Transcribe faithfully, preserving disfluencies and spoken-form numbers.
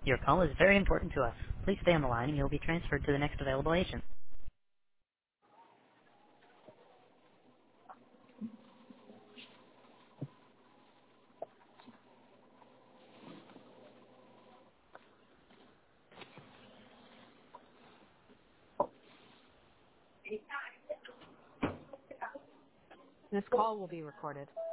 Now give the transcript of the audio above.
Your call is very important to us. Please stay on the line and you'll be transferred to the next available agent. This call will be recorded.